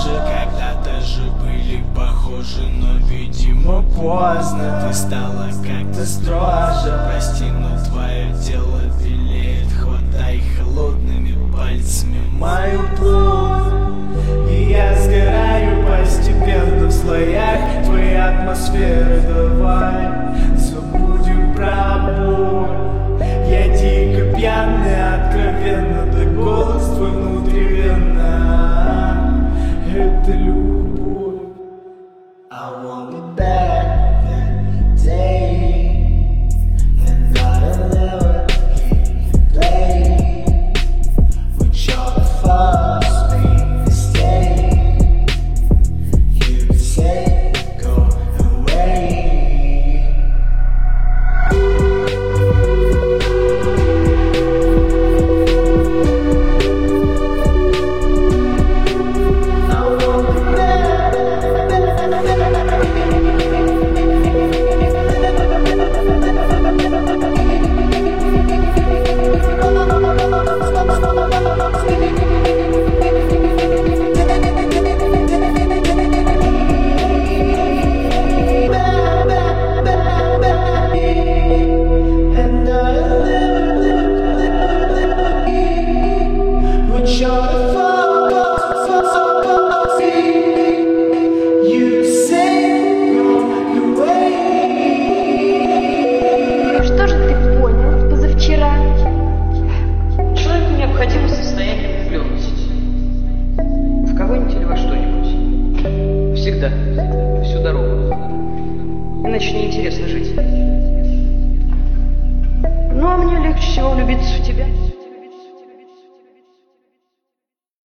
же, когда-то же были похожи, но, видимо, поздно. Ты стала как-то строже, прости, но твое тело белеет. Хватай холодными пальцами мою плоть, и я сгораю постепенно в слоях твоей атмосферы. Давай забудем про боль. Я дико пьяный, откровенно, да голос твой внутривенно. Это любовь. I want it back that day, and I'll never play with your fuss me to stay. You say go away. Что же ты понял позавчера? Человеку необходимо состояние влюбленности. В кого-нибудь или во что-нибудь. Всегда. Всю дорогу. Иначе неинтересно жить.